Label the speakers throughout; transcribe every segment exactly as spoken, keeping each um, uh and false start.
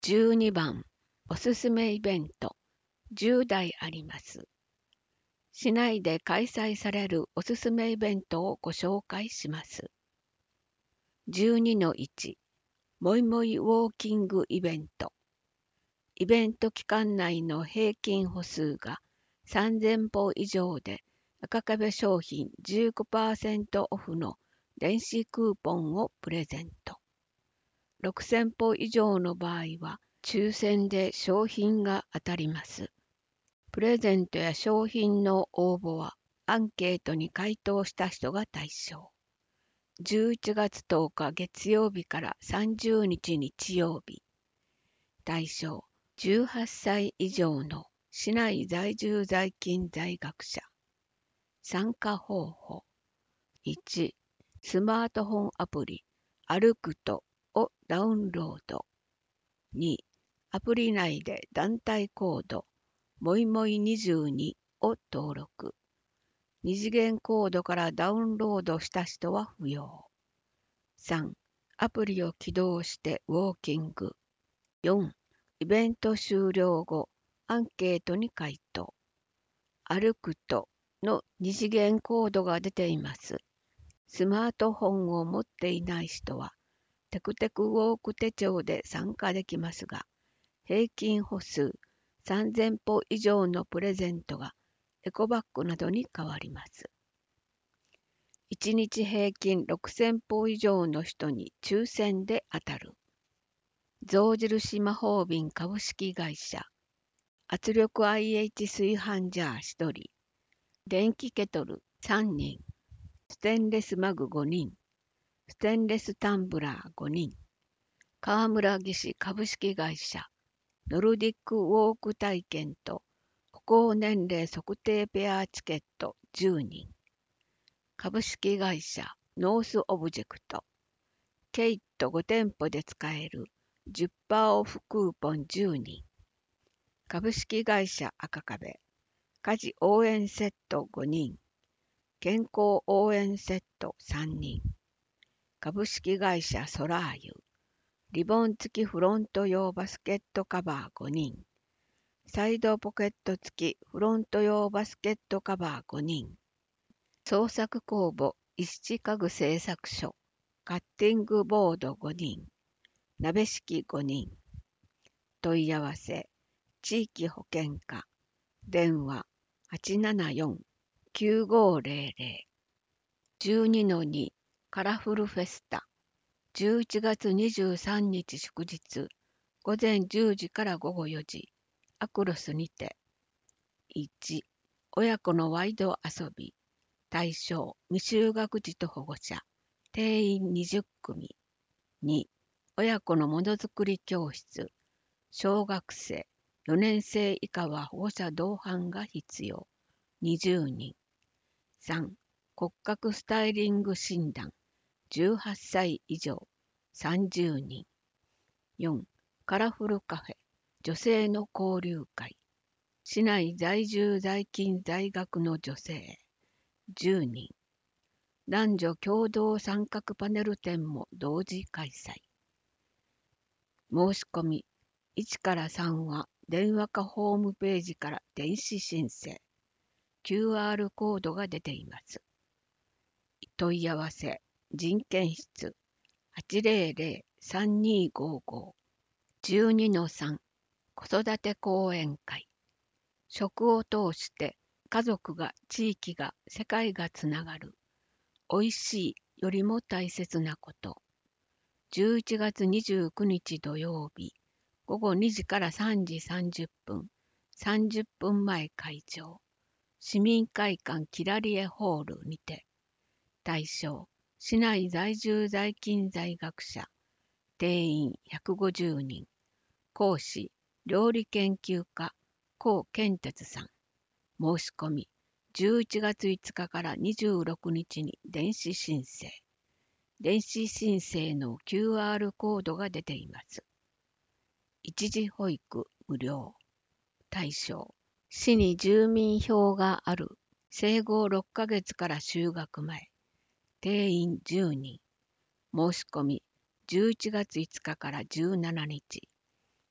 Speaker 1: じゅうにばん、おすすめイベント、じゅう台あります。市内で開催されるおすすめイベントをご紹介します。じゅうにのいち、もいもいウォーキングイベント。イベント期間内の平均歩数がさんぜんぽ以上で、赤壁商品 じゅうごパーセント オフの電子クーポンをプレゼント。ろくせんぽ以上の場合は、抽選で商品が当たります。プレゼントや商品の応募はアンケートに回答した人が対象。じゅういちがつとおか月曜日からさんじゅうにち日曜日。対象じゅうはっさい以上の市内在住在勤在学者。参加方法いち、スマートフォンアプリ歩くとをダウンロード。に、アプリ内で団体コードもいもいにじゅうにを登録。二次元コードからダウンロードした人は不要。さん、アプリを起動してウォーキング。よん、イベント終了後、アンケートに回答。歩くとの二次元コードが出ています。スマートフォンを持っていない人は、テクテクウォーク手帳で参加できますが、平均歩数さんぜんぽ以上のプレゼントがエコバッグなどに変わります。いちにち平均ろくせんぽ以上の人に抽選で当たる。象印魔法瓶株式会社。圧力 アイエイチ 炊飯ジャーひとり。電気ケトルさんにん。ステンレスマグごにん。ステンレスタンブラーごにん。川村技師株式会社。ノルディックウォーク体験と歩行年齢測定ペアチケットじゅうにん。株式会社ノースオブジェクト。ケイトご店舗で使える じゅっパーセント オフクーポンじゅうにん。株式会社赤壁。家事応援セットごにん。健康応援セットさんにん。株式会社ソラーユ。リボン付きフロント用バスケットカバーごにん。サイドポケット付きフロント用バスケットカバーごにん。創作工房石家具製作所。カッティングボードごにん。鍋敷ごにん。問い合わせ。地域保険課。電話 はちななよんきゅうごゼロゼロ。じゅうにのに カラフルフェスタ。じゅういちがつにじゅうさんにち祝日。午前じゅうじから午後よじ。アクロスにて。いち、親子のワイド遊び。対象、未就学児と保護者。定員にじゅっくみ。に、親子のものづくり教室。小学生、よねんせい以下は保護者同伴が必要。にじゅうにん。さん、骨格スタイリング診断。じゅうはっさい以上。さんじゅうにん。よん、カラフルカフェ。女性の交流会。市内在住在勤在学の女性。じゅうにん。男女共同参画パネル展も同時開催。申し込みいちからさんは電話かホームページから電子申請。キューアール コードが出ています。問い合わせ人件室 はちぜろぜろさんにーごーごー。じゅうにのさん 子育て講演会。食を通して家族が地域が世界がつながる。おいしいよりも大切なこと。じゅういちがつにじゅうくにち土曜日、ごごにじからさんじさんじゅっぷん、さんじゅっぷんまえ会場。市民会館キラリエホールにて。対象、市内在住在勤在学者。定員ひゃくごじゅうにん。講師、料理研究家、高健哲さん。申し込み、じゅういちがついつかからにじゅうろくにちに電子申請。電子申請の キューアール コードが出ています。一時保育無料。対象、市に住民票がある。生後ろっかげつから就学前。定員じゅうにん。申し込み、じゅういちがついつかからじゅうしちにち。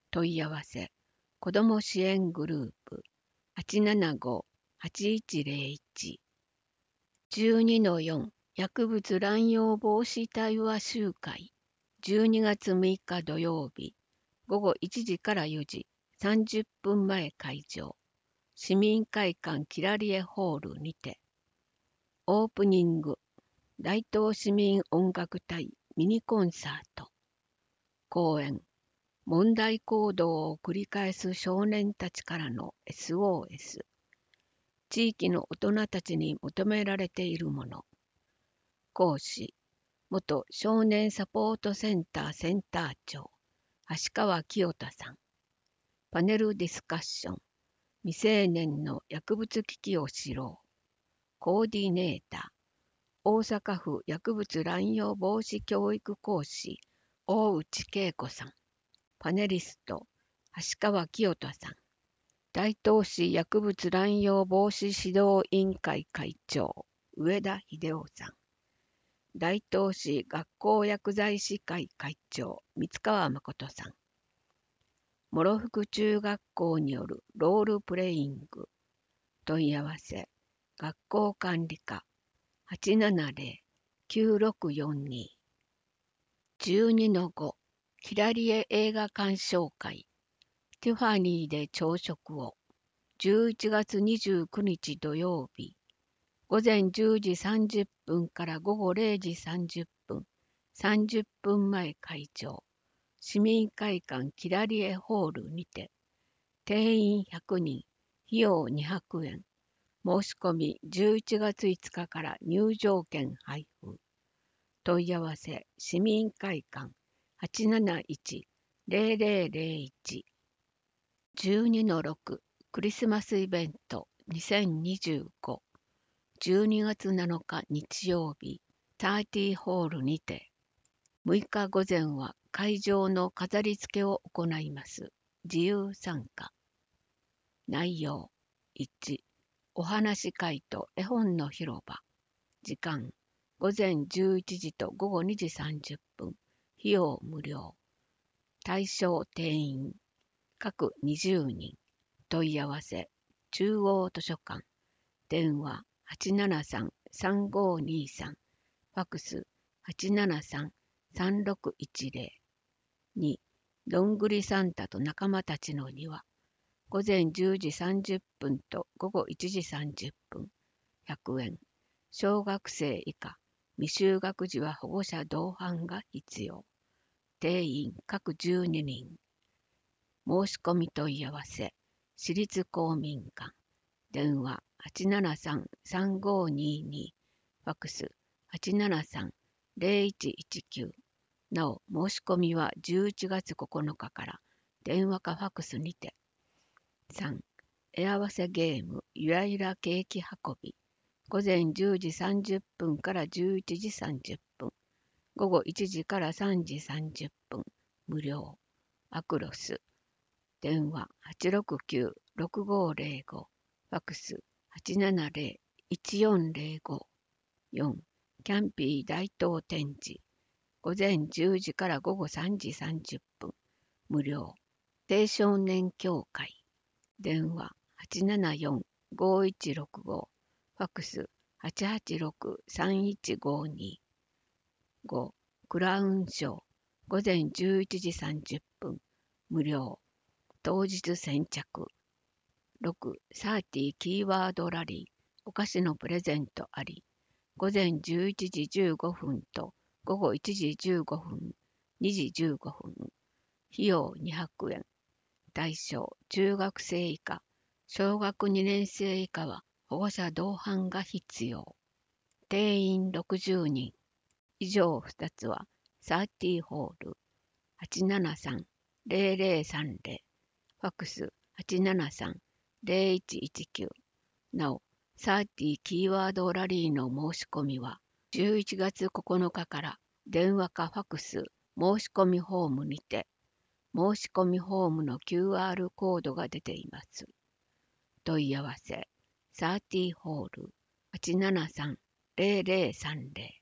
Speaker 1: 問い合わせ、子ども支援グループ はちななご はちいちゼロいち。じゅうにのよん 薬物乱用防止対話集会じゅうにがつむいか土曜日ごごいちじからよじさんじゅっぷんまえ会場市民会館キラリエホールにてオープニング大東市民音楽隊ミニコンサート講演問題行動を繰り返す少年たちからの エスオーエス 地域の大人たちに求められているもの講師元少年サポートセンターセンター長橋川清太さんパネルディスカッション未成年の薬物危機を知ろうコーディネーター大阪府薬物乱用防止教育講師大内恵子さんパネリスト橋川清太さん大東市薬物乱用防止指導委員会会長上田秀夫さん大東市学校薬剤師会会長三川誠さん諸福中学校によるロールプレイング問い合わせ学校管理課 はちななゼロ きゅうろくよんに じゅうにのご キラリエ映画鑑賞会ティファニーで朝食をじゅういちがつにじゅうくにち土曜日ごぜんじゅうじさんじゅっぷんからごごれいじさんじゅっぷんさんじゅっぷんまえ会場市民会館キラリエホールにて定員ひゃくにん費用にひゃくえん申し込みじゅういちがついつかから入場券配布問い合わせ市民会館 はちなないち ゼロゼロゼロいち じゅうにのろく クリスマスイベントにせんにじゅうごじゅうにがつなのか日曜日サーティーホールにてむいか午前は会場の飾り付けを行います自由参加内容いちお話会と絵本の広場時間ごぜんじゅういちじとごごにじさんじゅっぷん費用無料対象定員各にじゅうにん問い合わせ中央図書館電話 はちななさん さんごにさん ファックス はちななさん さんろくいちゼロ にどんぐりサンタと仲間たちの庭ごぜんじゅうじさんじゅっぷんとごごいちじさんじゅっぷんひゃくえん小学生以下未就学児は保護者同伴が必要定員各じゅうににん申し込み問い合わせ私立公民館電話 はちななさん さんごにに ファックス はちななさん ゼロいちいちきゅうなお申し込みはじゅういちがつここのかから電話かファックスにてさん絵合わせゲームゆらゆらケーキ運びごぜんじゅうじさんじゅっぷんからじゅういちじさんじゅっぷんごごいちじからさんじさんじゅっぷん無料アクロス電話 はちろくきゅう ろくごゼロご ファックス はちななゼロ いちよんゼロご よんキャンピー大東展示ごぜんじゅうじからごごさんじさんじゅっぷん無料青少年協会電話 はちななよん ごいちろくご ファックス はちはちろく さんいちごに ごクラウンショーごぜんじゅういちじさんじゅっぷん無料当日先着ろくサーティーキーワードラリーお菓子のプレゼントありごぜんじゅういちじじゅうごふんとごごいちじじゅうごふんにじじゅうごふん費用にひゃくえん対象中学生以下小学にねん生以下は保護者同伴が必要定員ろくじゅうにん以上ふたつはサーティーホールはちななさん ゼロゼロさんゼロファックス はちななさん ゼロいちいちきゅうなおサーティーキーワードラリーの申し込みはじゅういちがつここのかから電話かファックス申し込みフォームにて申し込みフォームの キューアール コードが出ています。問い合わせサーティーホールはちななさん ゼロゼロさんゼロ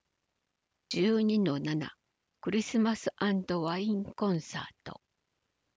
Speaker 1: じゅうにのななクリスマス&ワインコンサート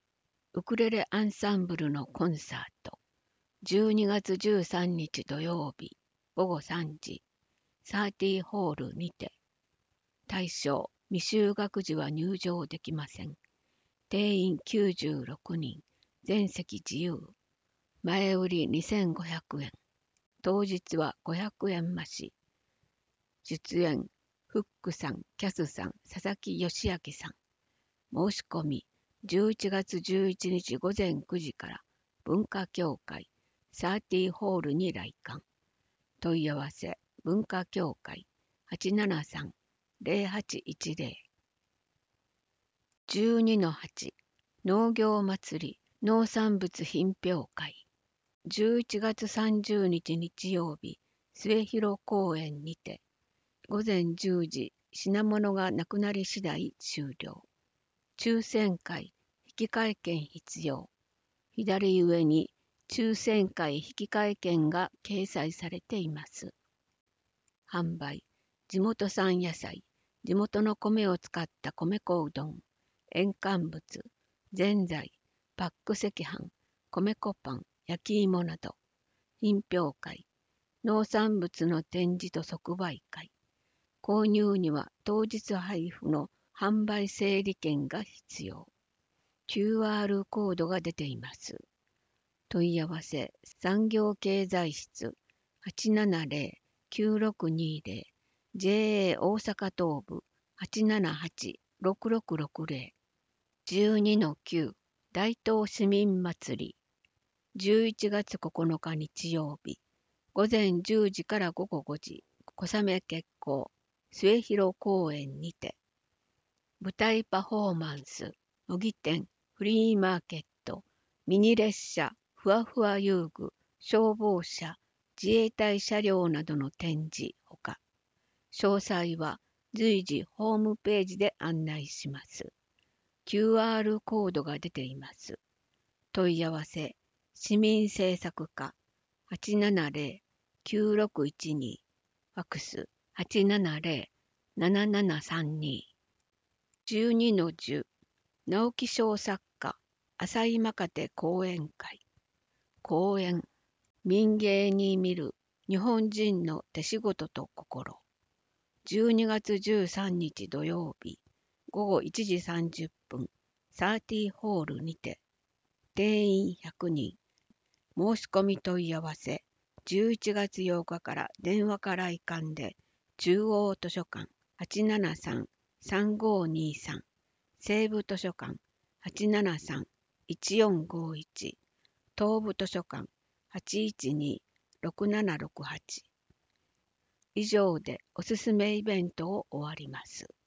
Speaker 1: ウクレレアンサンブルのコンサート。じゅうにがつじゅうさんにち土曜日ごごさんじ、サーティーホールにて。対象、未就学児は入場できません。定員きゅうじゅうろくにん、全席自由。前売りにせんごひゃくえん。当日はごひゃくえん増し。出演、フックさん、キャスさん、佐々木義明さん。申し込み、じゅういちがつじゅういちにち午前くじから文化協会サーティーホールに来館。問い合わせ、文化協会 はちななさん ゼロはちいちゼロ。じゅうにのはち 農業祭り農産物品評会。じゅういちがつさんじゅうにち日曜日、末広公園にて、午前じゅうじ、品物がなくなり次第終了。抽選会、引換券必要。左上に抽選会引換券が掲載されています。販売、地元産野菜、地元の米を使った米粉うどん、塩乾物、ぜんざい、パック赤飯、米粉パン、焼き芋など。品評会、農産物の展示と即売会。購入には当日配布の販売整理券が必要。キューアール コードが出ています。問い合わせ、産業経済室 はちななゼロ きゅうろくにゼロ ジェーエー 大阪東部 はちななはち ろくろくろくゼロ。じゅうにのきゅう 大東市民祭り。じゅういちがつここのか日曜日、午前じゅうじからごごごじ、小雨決行、末広公園にて。舞台パフォーマンス、模擬店、フリーマーケット、ミニ列車、ふわふわ遊具、消防車、自衛隊車両などの展示ほか、詳細は随時ホームページで案内します。キューアール コードが出ています。問い合わせ、市民政策課 はちななゼロ きゅうろくいちに、ファクス はちななゼロ ななななさんに。じゅうにのじゅう、直木賞作家、浅井まかて講演会。講演、民芸に見る日本人の手仕事と心。じゅうにがつじゅうさんにち土曜日、ごごいちじさんじゅっぷん、サーティーホールにて。定員ひゃくにん。申し込み問い合わせ、じゅういちがつようかから電話か来館で、中央図書館 はちななさん さんごにさん、西部図書館 はちななさん いちよんごいち、東部図書館 はちいちに ろくななろくはち。以上でおすすめイベントを終わります。